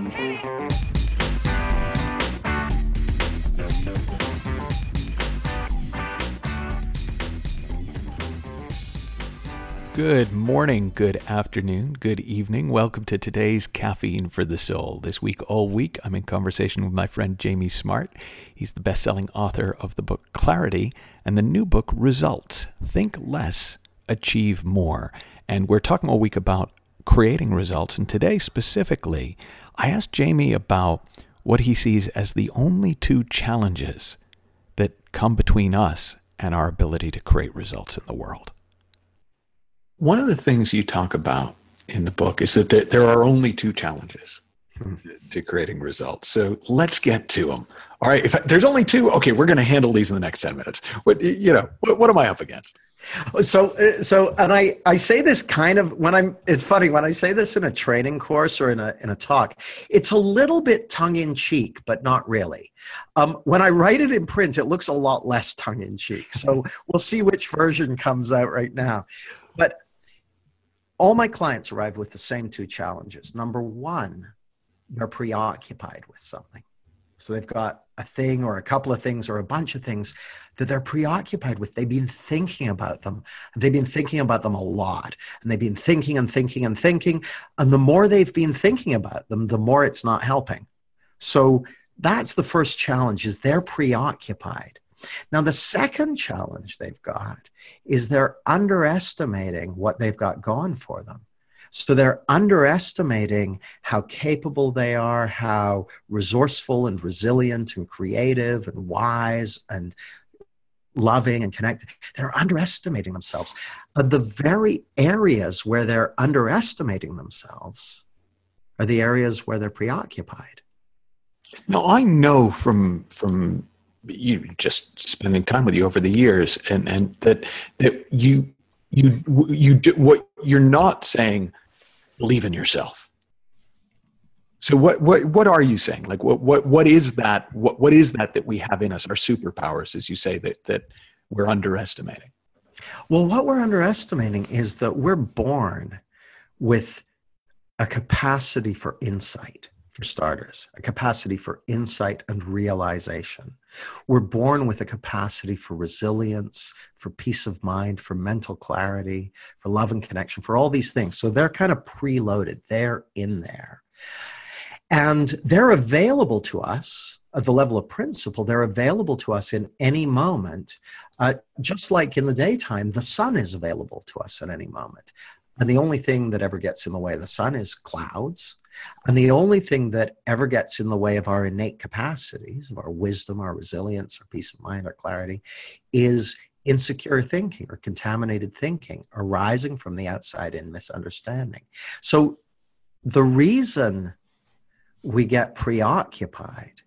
Good morning, good afternoon, good evening. Welcome to today's Caffeine for the Soul. This week, all week, I'm in conversation with my friend Jamie Smart. He's the best-selling author of the book Clarity and the new book Results. Think Less, Achieve More. And we're talking all week about creating results. And today, specifically, I asked Jamie about what he sees as the only two challenges that come between us and our ability to create results in the world. One of the things you talk about in the book is that there are only two challenges to creating results. So let's get to them. All right, if there's only two, okay, we're going to handle these in the next 10 minutes. What am I up against? So, and I say this kind of it's funny when I say this in a training course or in a talk, it's a little bit tongue in cheek, but not really. When I write it in print, it looks a lot less tongue in cheek. So we'll see which version comes out right now. But all my clients arrive with the same two challenges. Number one, they're preoccupied with something. So they've got a thing or a couple of things or a bunch of things that they're preoccupied with. They've been thinking about them. They've been thinking about them a lot. And they've been thinking and thinking and thinking. And the more they've been thinking about them, the more it's not helping. So that's the first challenge, is they're preoccupied. Now, the second challenge they've got is they're underestimating what they've got going for them. So they're underestimating how capable they are, how resourceful and resilient and creative and wise and loving and connected. They're underestimating themselves. The very areas where they're underestimating themselves are the areas where they're preoccupied. Now, I know from you just spending time with you over the years, and that you do what you're not saying. Believe in yourself. So what are you saying? Like what is that? What is that we have in us? Our superpowers, as you say, that we're underestimating. Well, what we're underestimating is that we're born with a capacity for insight. For starters, a capacity for insight and realization. We're born with a capacity for resilience, for peace of mind, for mental clarity, for love and connection, for all these things. So they're kind of preloaded. They're in there. And they're available to us at the level of principle. They're available to us in any moment. Just like in the daytime, the sun is available to us at any moment. And the only thing that ever gets in the way of the sun is clouds. And the only thing that ever gets in the way of our innate capacities, of our wisdom, our resilience, our peace of mind, our clarity, is insecure thinking or contaminated thinking arising from the outside in misunderstanding. So the reason we get preoccupied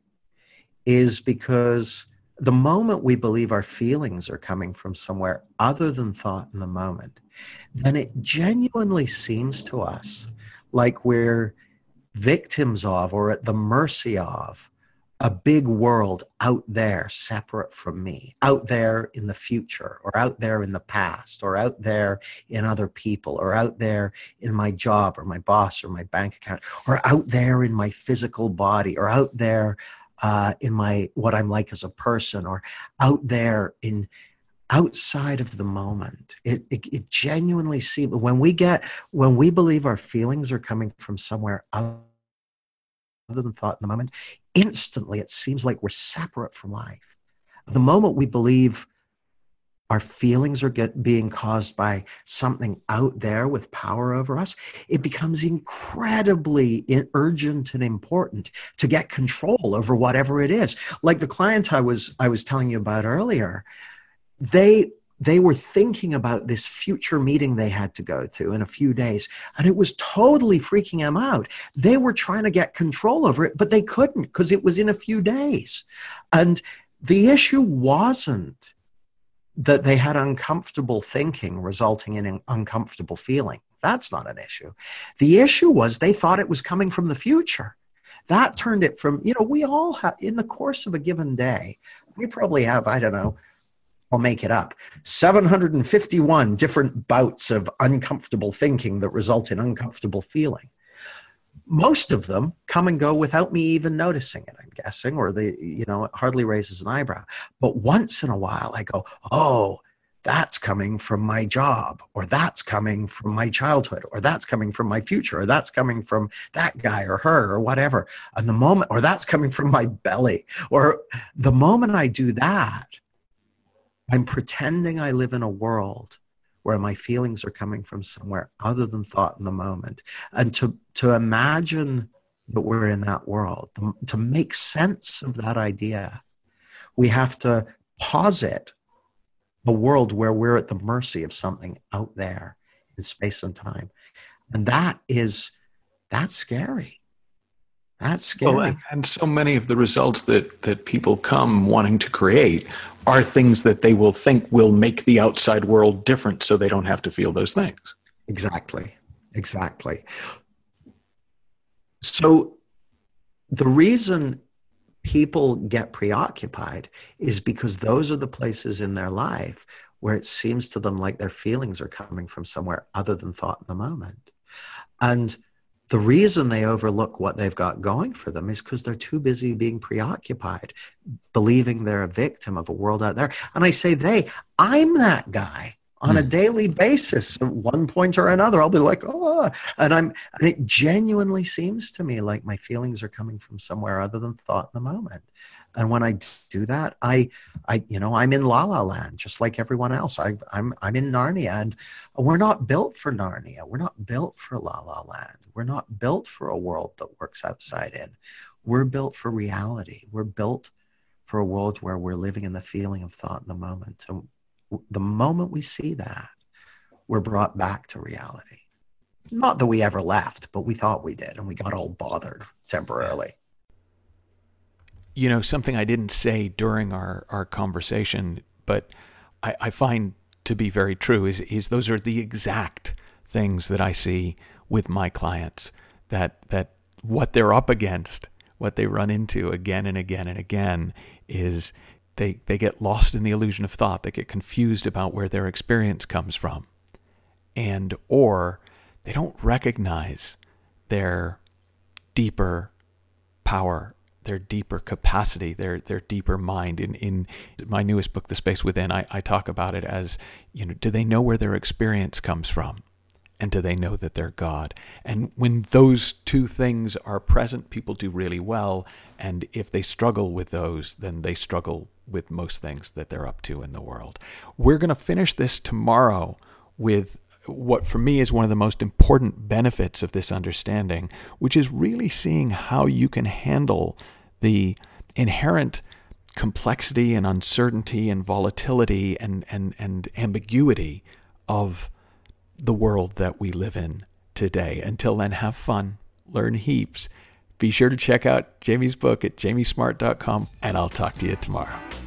is because the moment we believe our feelings are coming from somewhere other than thought in the moment, then it genuinely seems to us like we're victims of or at the mercy of a big world out there separate from me, out there in the future, or out there in the past, or out there in other people, or out there in my job or my boss or my bank account, or out there in my physical body, or out there in my what I'm like as a person, or out there in outside of the moment. It genuinely seems when we believe our feelings are coming from somewhere other than thought in the moment, instantly it seems like we're separate from life. The moment we believe our feelings are being caused by something out there with power over us, it becomes incredibly urgent and important to get control over whatever it is. Like the client I was telling you about earlier, they were thinking about this future meeting they had to go to in a few days, and it was totally freaking them out. They were trying to get control over it, but they couldn't because it was in a few days. And the issue wasn't that they had uncomfortable thinking resulting in an uncomfortable feeling. That's not an issue. The issue was they thought it was coming from the future. That turned it from, we all have, in the course of a given day, we probably have, I don't know, I'll make it up, 751 different bouts of uncomfortable thinking that result in uncomfortable feeling. most of them come and go without me even noticing it, I'm guessing, or it hardly raises an eyebrow. But once in a while I go, oh, that's coming from my job, or that's coming from my childhood, or that's coming from my future, or that's coming from that guy or her or whatever. And the moment, or that's coming from my belly, or the moment I do that, I'm pretending I live in a world where my feelings are coming from somewhere other than thought in the moment. And to imagine that we're in that world, to make sense of that idea, we have to posit a world where we're at the mercy of something out there in space and time. And that's scary. That's scary. Well, and so many of the results that people come wanting to create are things that they will think will make the outside world different, so they don't have to feel those things. Exactly. So the reason people get preoccupied is because those are the places in their life where it seems to them like their feelings are coming from somewhere other than thought in the moment. And the reason they overlook what they've got going for them is because they're too busy being preoccupied, believing they're a victim of a world out there. And I say I'm that guy on a daily basis. At one point or another, I'll be like, oh, and it genuinely seems to me like my feelings are coming from somewhere other than thought in the moment. And when I do that, I'm in La La Land, just like everyone else. I'm in Narnia, and we're not built for Narnia. We're not built for La La Land. We're not built for a world that works outside in. We're built for reality. We're built for a world where we're living in the feeling of thought in the moment. And the moment we see that, we're brought back to reality. Not that we ever left, but we thought we did, and we got all bothered temporarily. Something I didn't say during our conversation, but I find to be very true is those are the exact things that I see with my clients, that what they're up against, what they run into again and again and again is they get lost in the illusion of thought. They get confused about where their experience comes from, or they don't recognize their deeper power, their deeper capacity, their deeper mind. In my newest book, The Space Within, I talk about it as, do they know where their experience comes from? And do they know that they're God? And when those two things are present, people do really well. And if they struggle with those, then they struggle with most things that they're up to in the world. We're going to finish this tomorrow with what for me is one of the most important benefits of this understanding, which is really seeing how you can handle the inherent complexity and uncertainty and volatility and ambiguity of the world that we live in today. Until then, have fun, learn heaps. Be sure to check out Jamie's book at jamiesmart.com, and I'll talk to you tomorrow.